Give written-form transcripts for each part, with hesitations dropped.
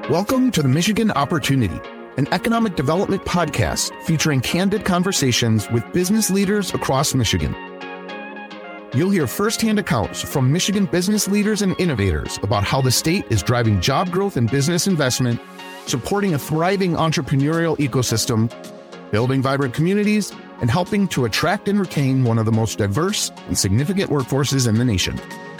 Welcome to the Michigan Opportunity, an economic development podcast featuring candid conversations with business leaders across Michigan. You'll hear firsthand accounts from Michigan business leaders and innovators about how the state is driving job growth and business investment, supporting a thriving entrepreneurial ecosystem, building vibrant communities, and helping to attract and retain one of the most diverse and significant workforces in the nation.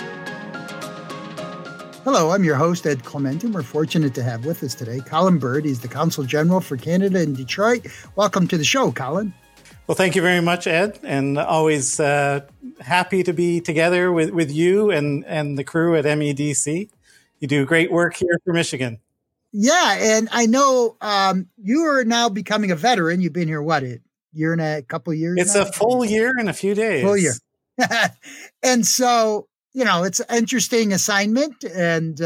Hello, I'm your host, Ed Clement, and we're fortunate to have with us today Colin Bird. He's the Consul General for Canada in Detroit. Welcome to the show, Colin. Well, thank you very much, Ed, and always happy to be together with you and the crew at MEDC. You do great work here for Michigan. Yeah, and I know you are now becoming a veteran. You've been here, what, a year and a couple of years It's now? a full year and a few days. Full year. And so, you know, it's an interesting assignment. And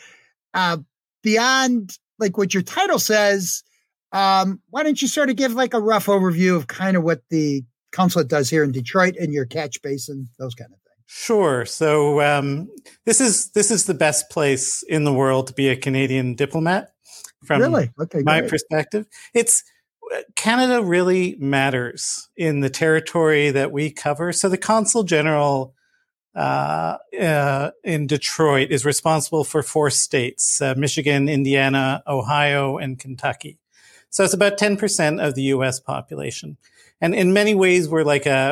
beyond like what your title says, why don't you sort of give like a rough overview of kind of what the consulate does here in Detroit and your catch basin, those kind of things? Sure. So this is the best place in the world to be a Canadian diplomat from my perspective. Canada really matters in the territory that we cover. So the Consul General in Detroit is responsible for 4 states, Michigan, Indiana, Ohio, and Kentucky. So it's about 10% of the U.S. population. And in many ways, we're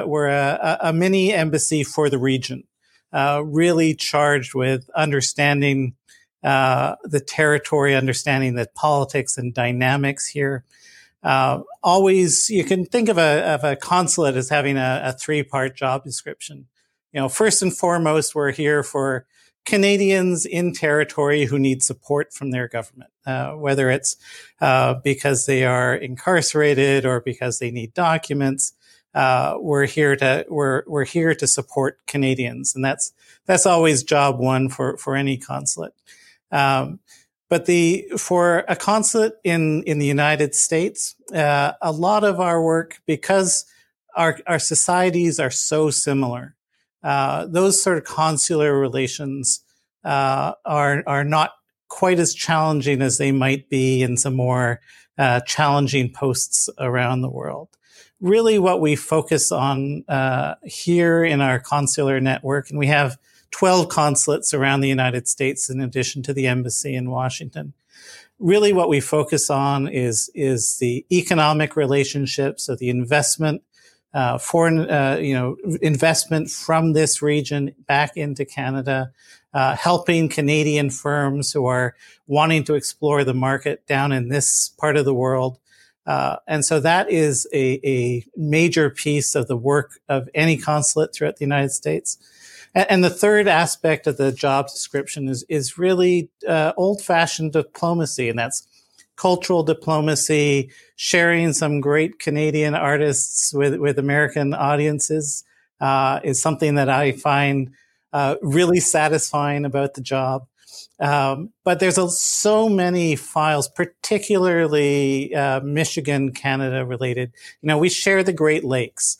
a mini embassy for the region, really charged with understanding the territory, understanding the politics and dynamics here. Always, you can think of a consulate as having a 3-part job description. You know, first and foremost, we're here for Canadians in territory who need support from their government, whether it's because they are incarcerated or because they need documents. We're here to support Canadians, and that's always job one for any consulate. But for a consulate in the United States, a lot of our work, because our societies are so similar, those sort of consular relations are not quite as challenging as they might be in some more challenging posts around the world. Really, what we focus on here in our consular network, and we have 12 consulates around the United States in addition to the embassy in Washington. Really, what we focus on is the economic relationships, so the investment, foreign, investment from this region back into Canada, helping Canadian firms who are wanting to explore the market down in this part of the world. And so that is a major piece of the work of any consulate throughout the United States. And the third aspect of the job description is really old-fashioned diplomacy, and that's cultural diplomacy, sharing some great Canadian artists with American audiences is something that I find really satisfying about the job. But there's so many files, particularly Michigan, Canada related. You know, we share the Great Lakes.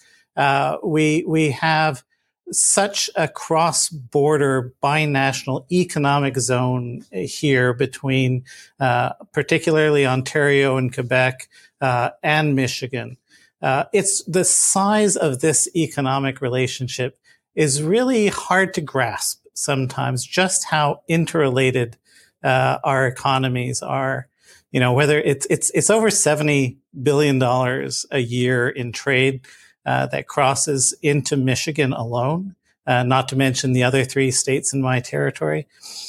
We have such a cross-border binational economic zone here between particularly Ontario and Quebec and Michigan. It's the size of this economic relationship is really hard to grasp sometimes, just how interrelated our economies are. You know, whether it's over $70 billion a year in trade that crosses into Michigan alone, not to mention the other 3 states in my territory.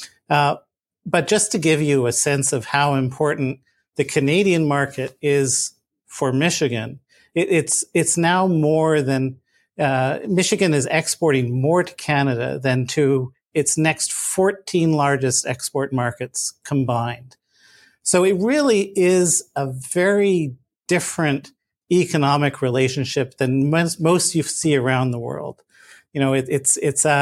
But just to give you a sense of how important the Canadian market is for Michigan, it's now more than Michigan is exporting more to Canada than to its next 14 largest export markets combined. So it really is a very different economic relationship than most you see around the world. You know, it's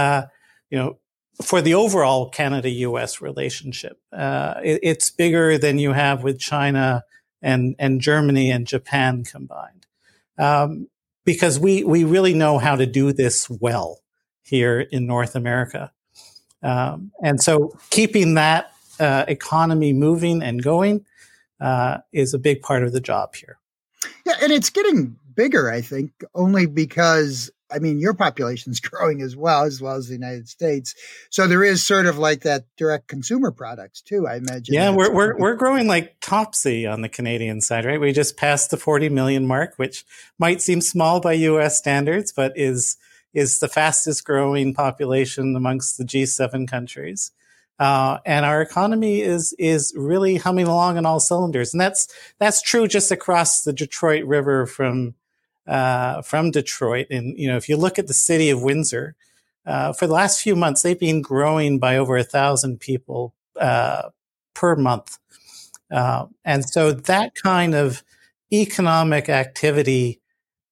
for the overall Canada-U.S. relationship, it's bigger than you have with China and Germany and Japan combined, because we really know how to do this well here in North America. And so keeping that economy moving and going is a big part of the job here. Yeah, and it's getting bigger, I think, only because, I mean, your population's growing as well as the United States. So there is sort of like that direct consumer products too, I imagine. Yeah, we're growing like Topsy on the Canadian side, right? We just passed the 40 million mark, which might seem small by US standards, but is the fastest growing population amongst the G7 countries. And our economy is really humming along on all cylinders. And that's true just across the Detroit River from Detroit. And, if you look at the city of Windsor, for the last few months, they've been growing by over 1,000 people per month. And so that kind of economic activity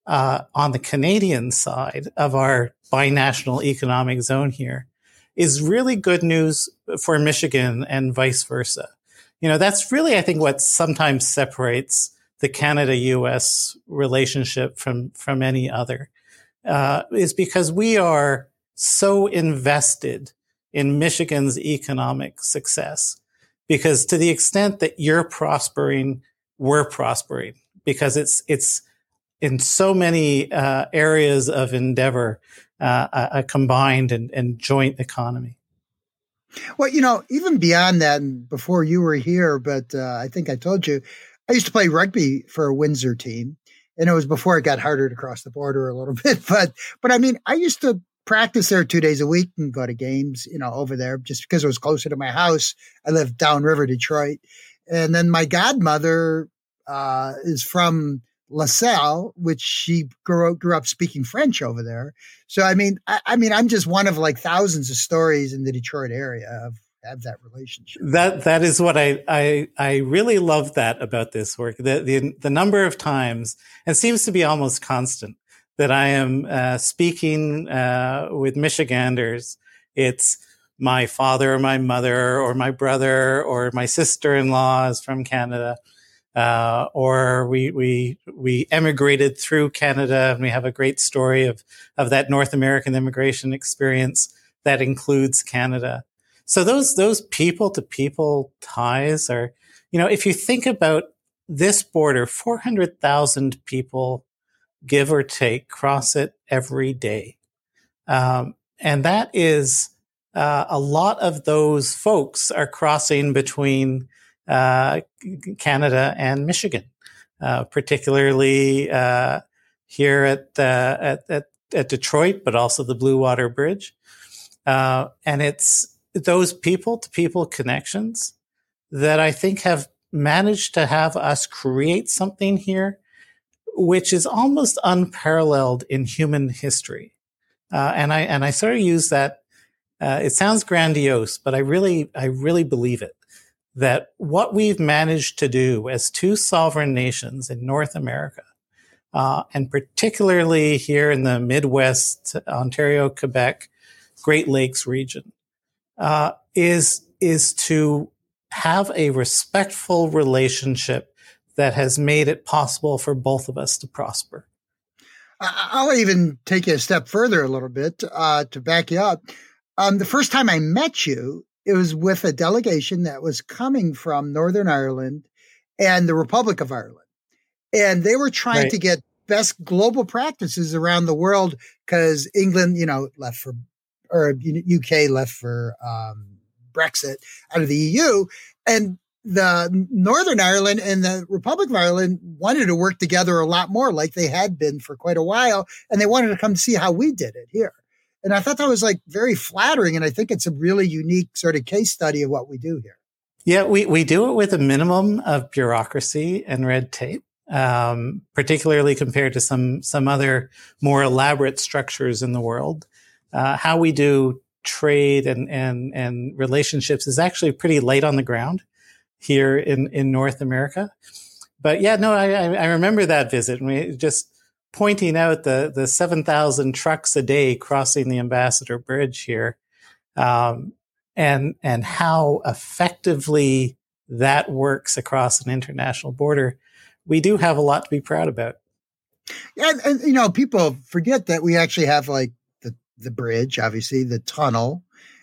on the Canadian side of our binational economic zone here is really good news for Michigan and vice versa. That's really, I think, what sometimes separates the Canada-US relationship from any other, is because we are so invested in Michigan's economic success. Because to the extent that you're prospering, we're prospering, because it's in so many areas of endeavor, a combined and joint economy. Well, even beyond that, and before you were here, but I think I told you, I used to play rugby for a Windsor team, and it was before it got harder to cross the border a little bit. But I mean, I used to practice there 2 days a week and go to games, over there just because it was closer to my house. I lived downriver Detroit. And then my godmother is from LaSalle, which she grew up speaking French over there. So, I mean, I'm just one of like thousands of stories in the Detroit area of have that relationship. That is what I really love that about this work. The number of times, and seems to be almost constant, that I am speaking with Michiganders. It's my father or my mother or my brother or my sister-in-law is from Canada. Or we emigrated through Canada, and we have a great story of that North American immigration experience that includes Canada. So those people to people ties are, if you think about this border, 400,000 people, give or take, cross it every day. And that is, a lot of those folks are crossing between Canada and Michigan, particularly here at Detroit, but also the Blue Water Bridge. And it's those people-to-people connections that I think have managed to have us create something here which is almost unparalleled in human history. And I sort of use that. It sounds grandiose, but I really believe it. That what we've managed to do as two sovereign nations in North America, and particularly here in the Midwest, Ontario, Quebec, Great Lakes region, is to have a respectful relationship that has made it possible for both of us to prosper. I'll even take you a step further a little bit to back you up. The first time I met you, it was with a delegation that was coming from Northern Ireland and the Republic of Ireland. And they were trying to get best global practices around the world because England, left for, or UK left for Brexit out of the EU. And the Northern Ireland and the Republic of Ireland wanted to work together a lot more like they had been for quite a while. And they wanted to come see how we did it here. And I thought that was like very flattering. And I think it's a really unique sort of case study of what we do here. Yeah, we do it with a minimum of bureaucracy and red tape, particularly compared to some other more elaborate structures in the world. How we do trade and relationships is actually pretty light on the ground here in North America. But yeah, no, I remember that visit, and we just pointing out the 7,000 trucks a day crossing the Ambassador Bridge here, and how effectively that works across an international border. We do have a lot to be proud about. Yeah, and people forget that we actually have like the bridge, obviously the tunnel,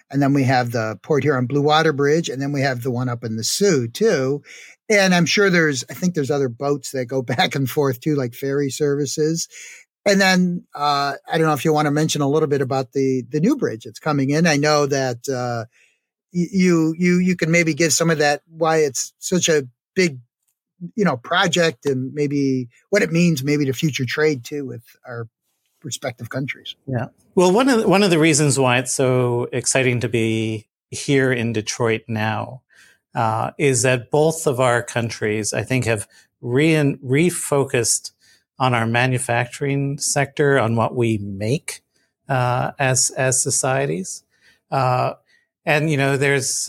And then we have the Port Huron Blue Water Bridge, and then we have the one up in the Sioux too. And I'm sure I think there's other boats that go back and forth too, like ferry services. And then I don't know if you want to mention a little bit about the new bridge that's coming in. I know that you can maybe give some of that, why it's such a big, project, and maybe what it means maybe to future trade too with our respective countries. Yeah. Well, one of the reasons why it's so exciting to be here in Detroit now is that both of our countries, I think, have refocused on our manufacturing sector, on what we make as societies. And there's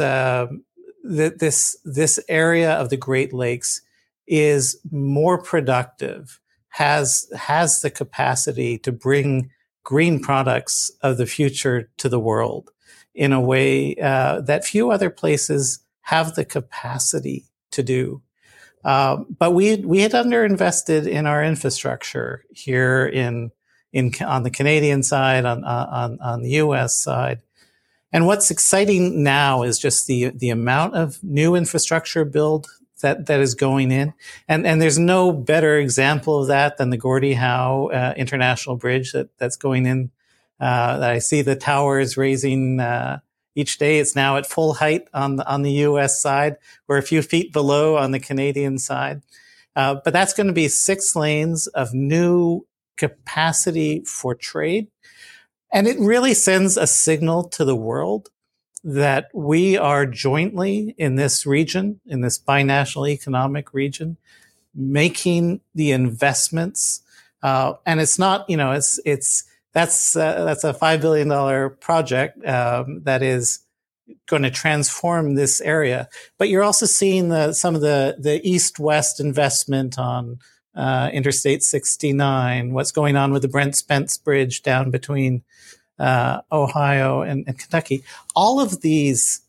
this area of the Great Lakes is more productive, has the capacity to bring green products of the future to the world in a way that few other places have the capacity to do. But we had underinvested in our infrastructure here on the Canadian side, on the U.S. side. And what's exciting now is just the amount of new infrastructure build that is going in. And there's no better example of that than the Gordie Howe International Bridge that's going in. That I see the towers raising each day. It's now at full height on the U.S. side. We're a few feet below on the Canadian side. But that's going to be 6 lanes of new capacity for trade. And it really sends a signal to the world that we are jointly in this region, in this binational economic region, making the investments. And it's not, that's a $5 billion project that is going to transform this area. But you're also seeing some of the east-west investment on Interstate 69, what's going on with the Brent Spence Bridge down between Ohio and Kentucky. All of these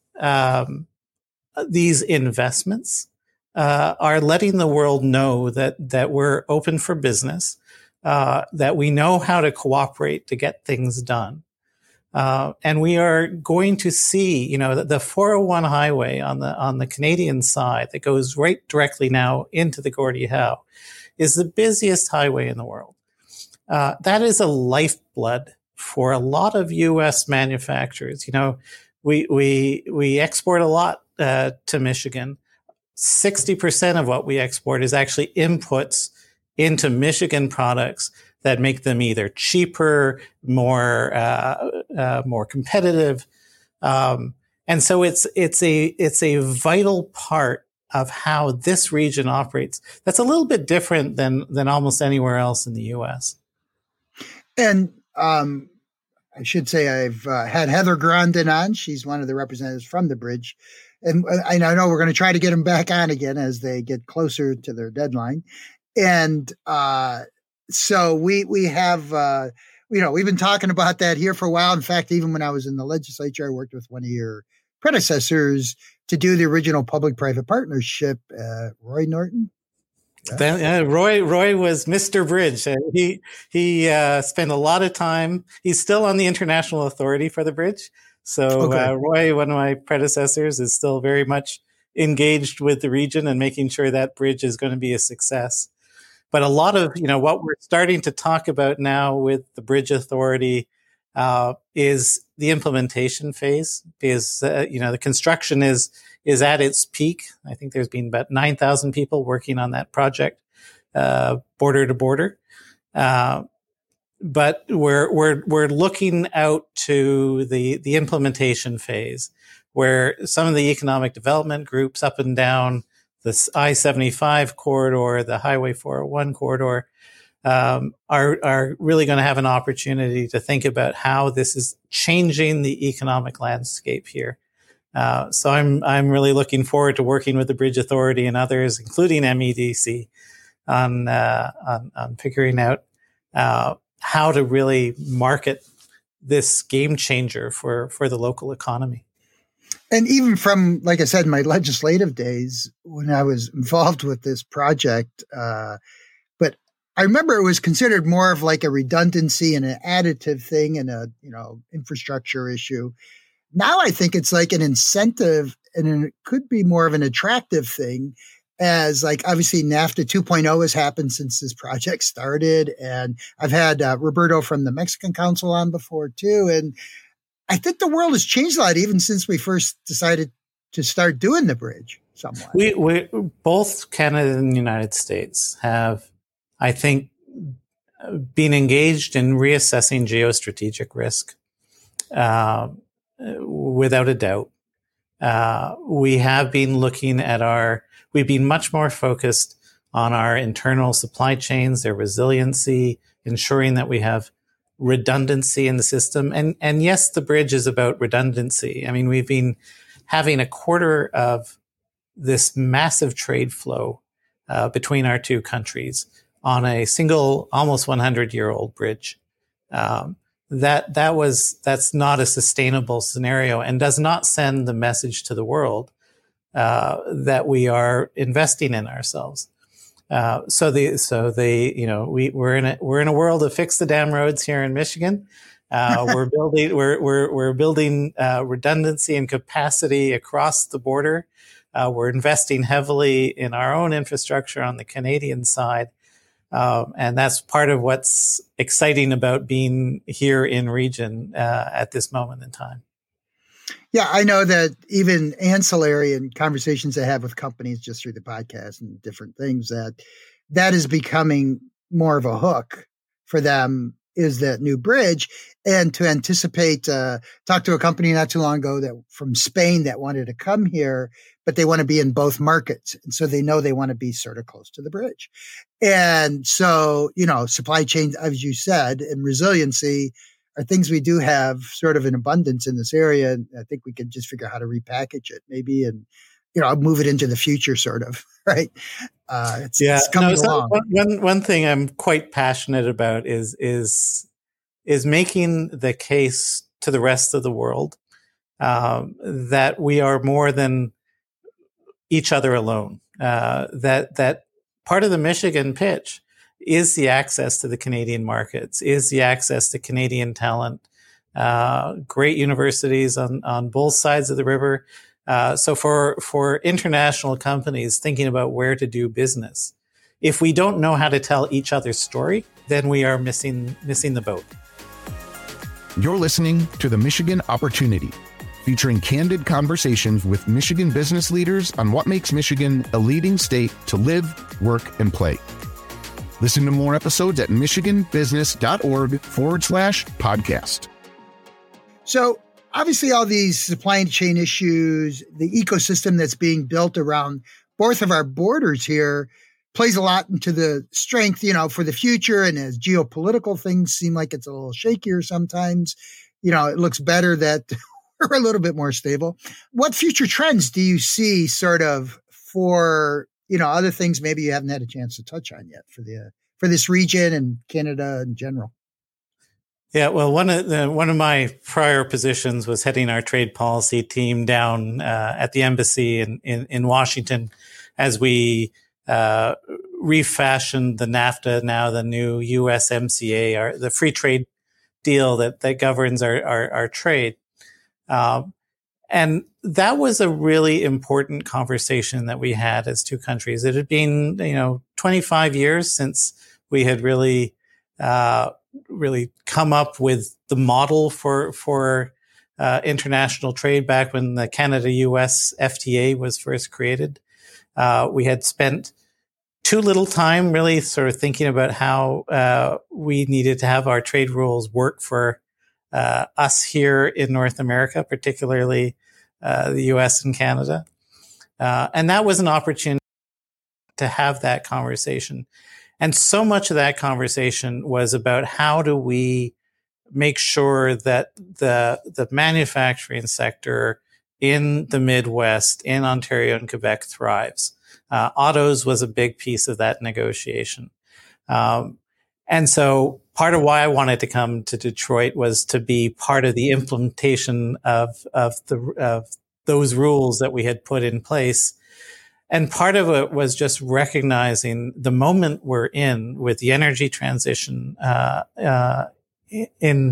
investments are letting the world know that we're open for business, that we know how to cooperate to get things done. And we are going to see, the 401 highway on the Canadian side that goes right directly now into the Gordie Howe is the busiest highway in the world. That is a lifeblood for a lot of U.S. manufacturers. We export a lot to Michigan. 60% of what we export is actually inputs into Michigan products that make them either cheaper, more competitive, and so it's a vital part of how this region operates. That's a little bit different than almost anywhere else in the U.S. And I should say I've had Heather Grondin on. She's one of the representatives from the bridge. And I know we're going to try to get them back on again as they get closer to their deadline. And so we have, we've been talking about that here for a while. In fact, even when I was in the legislature, I worked with one of your predecessors to do the original public-private partnership, Roy Norton. Roy was Mr. Bridge. He spent a lot of time. He's still on the International Authority for the Bridge. So okay. Roy, one of my predecessors, is still very much engaged with the region and making sure that bridge is going to be a success. But a lot of, what we're starting to talk about now with the Bridge Authority is the implementation phase, because, the construction is at its peak. I think there's been about 9,000 people working on that project, border to border. But we're looking out to the implementation phase, where some of the economic development groups up and down the I-75 corridor, the Highway 401 corridor, are really going to have an opportunity to think about how this is changing the economic landscape here. So I'm really looking forward to working with the Bridge Authority and others, including MEDC, on figuring out how to really market this game changer for the local economy. And even from, like I said, my legislative days when I was involved with this project, but I remember it was considered more of like a redundancy and an additive thing and a, infrastructure issue. Now I think it's like an incentive, and it could be more of an attractive thing, as like obviously NAFTA 2.0 has happened since this project started. And I've had Roberto from the Mexican Council on before too. And I think the world has changed a lot even since we first decided to start doing the bridge somewhat. We both Canada and the United States have, I think, been engaged in reassessing geostrategic risk. Without a doubt. We have been looking at we've been much more focused on our internal supply chains, their resiliency, ensuring that we have redundancy in the system. And yes, the bridge is about redundancy. I mean, we've been having a quarter of this massive trade flow between our two countries on a single, almost 100-year-old bridge. That's not a sustainable scenario and does not send the message to the world that we are investing in ourselves. We're in a world of fix the damn roads here in Michigan. We're building redundancy and capacity across the border. We're investing heavily in our own infrastructure on the Canadian side. And that's part of what's exciting about being here in region at this moment in time. Yeah, I know that even ancillary and conversations I have with companies just through the podcast and different things, that is becoming more of a hook for them, is that new bridge. And to anticipate, talked to a company not too long ago that from Spain that wanted to come here, but they want to be in both markets. And so they know they want to be sort of close to the bridge. And so, supply chain, as you said, and resiliency are things we do have sort of in abundance in this area. And I think we can just figure out how to repackage it maybe and, move it into the future sort of, right? It's coming along. One thing I'm quite passionate about is making the case to the rest of the world that we are more than each other alone. That part of the Michigan pitch is the access to the Canadian markets, is the access to Canadian talent, great universities on both sides of the river. So for international companies thinking about where to do business, if we don't know how to tell each other's story, then we are missing the boat. You're listening to The Michigan Opportunity, featuring candid conversations with Michigan business leaders on what makes Michigan a leading state to live, work, and play. Listen to more episodes at michiganbusiness.org/podcast. So obviously all these supply chain issues, the ecosystem that's being built around both of our borders here plays a lot into the strength, for the future. And as geopolitical things seem like it's a little shakier sometimes, it looks better that we're a little bit more stable. What future trends do you see sort of for, other things maybe you haven't had a chance to touch on yet for this region and Canada in general? Yeah, well, one of my prior positions was heading our trade policy team down at the embassy in Washington as we refashioned the NAFTA, now the new USMCA, the free trade deal that governs our trade. And that was a really important conversation that we had as two countries. It had been, 25 years since we had really come up with the model for international trade back when the Canada-US FTA was first created. We had spent too little time really sort of thinking about how we needed to have our trade rules work for us here in North America, particularly the US and Canada. And that was an opportunity to have that conversation. And so much of that conversation was about how do we make sure that the manufacturing sector in the Midwest, in Ontario and Quebec thrives. Autos was a big piece of that negotiation. And so part of why I wanted to come to Detroit was to be part of the implementation of those rules that we had put in place. And part of it was just recognizing the moment we're in with the energy transition in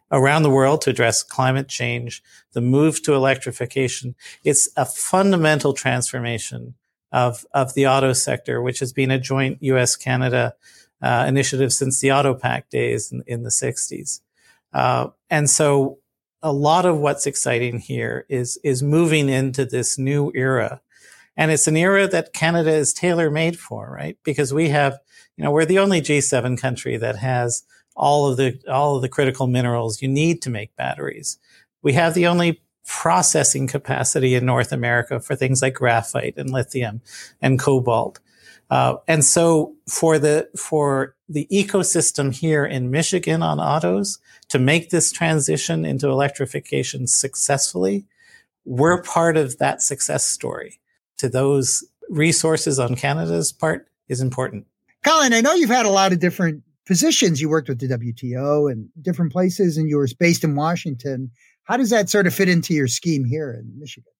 around the world to address climate change, the move to electrification. It's a fundamental transformation of the auto sector, which has been a joint U.S.-Canada initiative since the Auto Pact days in the 60s. And so a lot of what's exciting here is moving into this new era. And it's an era that Canada is tailor-made for, right? Because we have, we're the only G7 country that has all of the critical minerals you need to make batteries. We have the only processing capacity in North America for things like graphite and lithium and cobalt. And so for the ecosystem here in Michigan on autos to make this transition into electrification successfully, we're part of that success story. To those resources on Canada's part is important. Colin, I know you've had a lot of different positions. You worked with the WTO and different places, and you were based in Washington. How does that sort of fit into your scheme here in Michigan?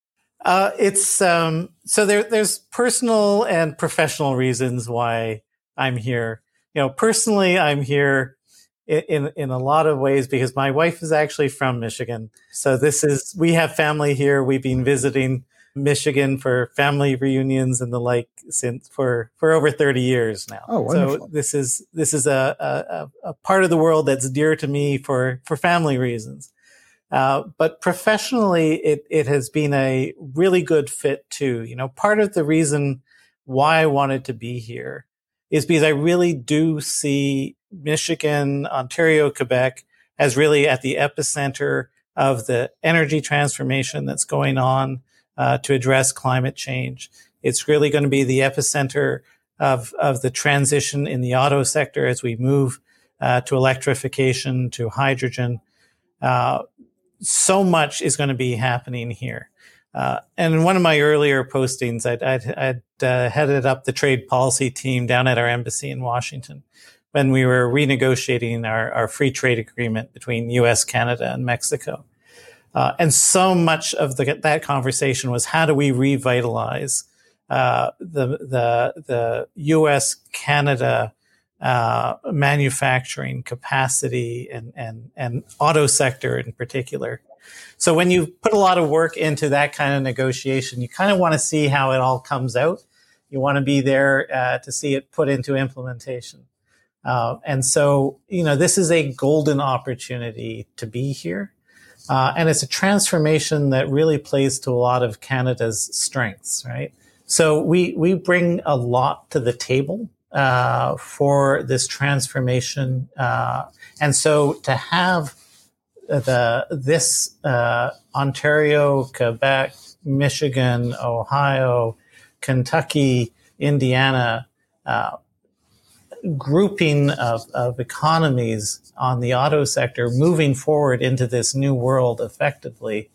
So there's personal and professional reasons why I'm here. Personally, I'm here in a lot of ways because my wife is actually from Michigan. So we have family here. We've been visiting Michigan for family reunions and the like since for over 30 years now. Oh, wonderful. So this is a part of the world that's dear to me for family reasons. But professionally, it has been a really good fit too. Part of the reason why I wanted to be here is because I really do see Michigan, Ontario, Quebec as really at the epicenter of the energy transformation that's going on to address climate change. It's really going to be the epicenter of the transition in the auto sector as we move to electrification, to hydrogen. So much is going to be happening here. And in one of my earlier postings, I'd headed up the trade policy team down at our embassy in Washington when we were renegotiating our free trade agreement between U.S., Canada, and Mexico. And so much of that conversation was how do we revitalize the U.S., Canada manufacturing capacity and auto sector in particular. So when you put a lot of work into that kind of negotiation, you kind of want to see how it all comes out. You want to be there to see it put into implementation. And so, this is a golden opportunity to be here. And it's a transformation that really plays to a lot of Canada's strengths, right? So we bring a lot to the table for this transformation. And so to have this Ontario, Quebec, Michigan, Ohio, Kentucky, Indiana, grouping of economies on the auto sector moving forward into this new world effectively,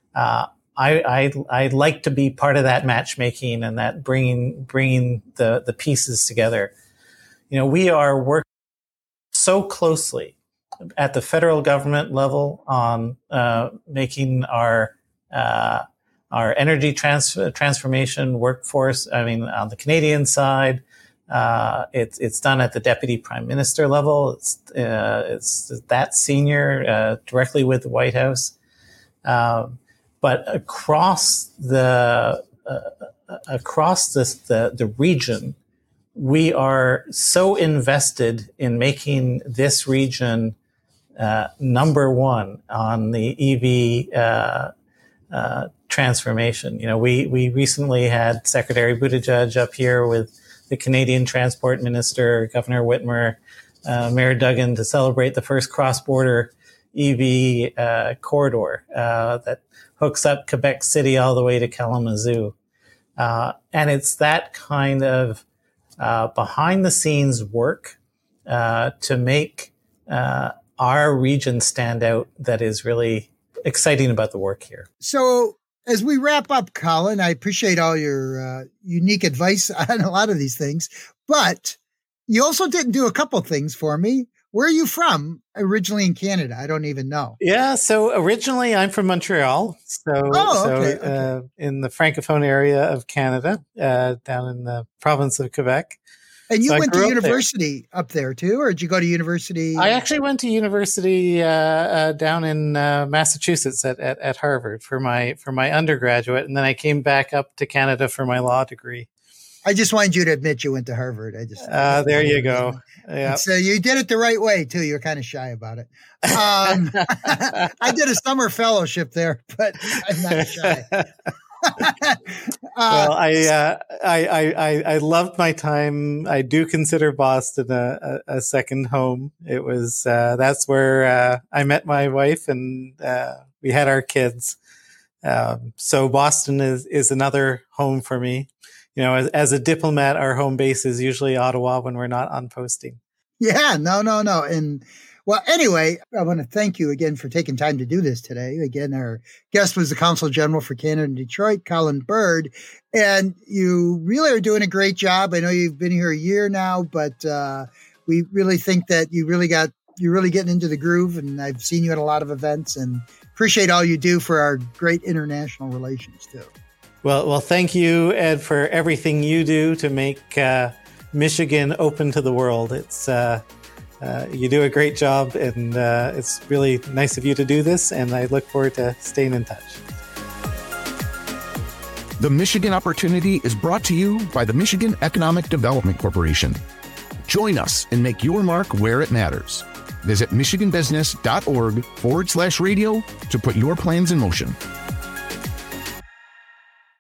I'd like to be part of that matchmaking and that bringing the pieces together. We are working so closely at the federal government level on making our energy transformation workforce. I mean, on the Canadian side, it's done at the deputy prime minister level. It's that senior directly with the White House. But across the region, we are so invested in making this region number one on the EV transformation. We recently had Secretary Buttigieg up here with the Canadian Transport Minister, Governor Whitmer, Mayor Duggan to celebrate the first cross-border EV corridor that hooks up Quebec City all the way to Kalamazoo. And it's that kind of behind-the-scenes work to make our region stand out that is really exciting about the work here. So as we wrap up, Colin, I appreciate all your unique advice on a lot of these things, but you also didn't do a couple things for me. Where are you from originally in Canada? I don't even know. Yeah, so originally I'm from Montreal. Okay. In the Francophone area of Canada, down in the province of Quebec. And you So went to university up there too, or did you go to university? I actually went to university down in Massachusetts at Harvard for my undergraduate, and then I came back up to Canada for my law degree. I just wanted you to admit you went to Harvard. There you go. Yeah. So you did it the right way too. You're kind of shy about it. I did a summer fellowship there, but I'm not shy. Well, I loved my time. I do consider Boston a second home. It was that's where I met my wife, and we had our kids. So Boston is another home for me. You know, as a diplomat, our home base is usually Ottawa when we're not on posting. Yeah, no. And well, anyway, I want to thank you again for taking time to do this today. Again, our guest was the Consul General for Canada in Detroit, Colin Bird, and you really are doing a great job. I know you've been here a year now, but we really think that you're really getting into the groove, and I've seen you at a lot of events and appreciate all you do for our great international relations too. Well, thank you, Ed, for everything you do to make Michigan open to the world. It's you do a great job, and it's really nice of you to do this, and I look forward to staying in touch. The Michigan Opportunity is brought to you by the Michigan Economic Development Corporation. Join us and make your mark where it matters. Visit michiganbusiness.org/radio to put your plans in motion.